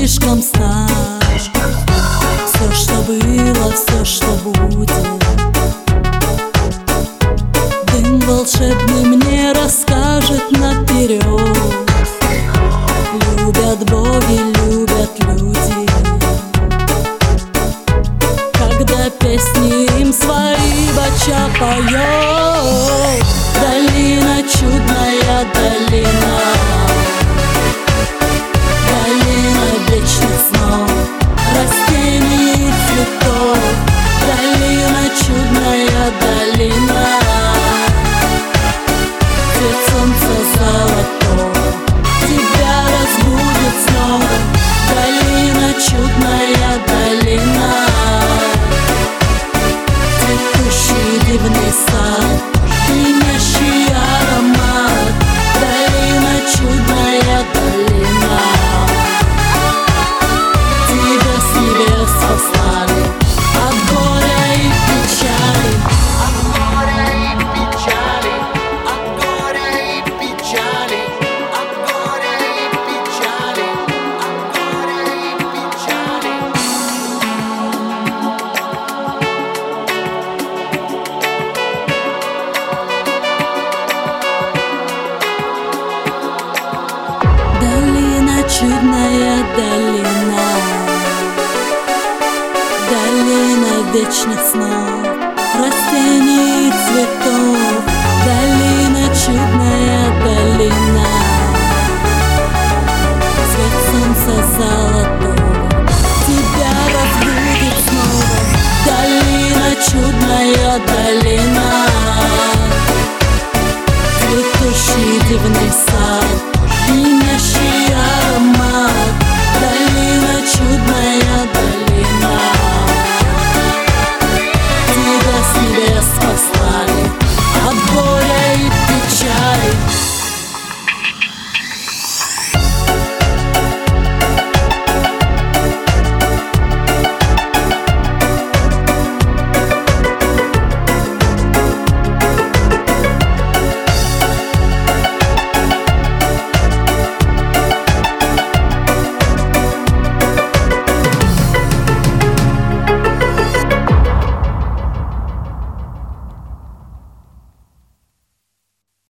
слишком знать все, что было, все, что будет. Дым волшебный мне расскажет наперед. Любят боги, любят люди, когда песни им свои бача поет. Долина, чудная долина, долина вечных снов, растений и цветов. Долина, чудная долина, цвет солнца золотого тебя разбудит снова. Долина, чудная долина, цветущий дивный сад, пьянящий аромат. Долина, чудная долина, тебя с небес послали от горя и печали. От горя и печали, от горя и печали, от горя и печали, от горя и печали. Долина, чудная долина, долина вечных снов, растений и цветов. Долина, чудная долина,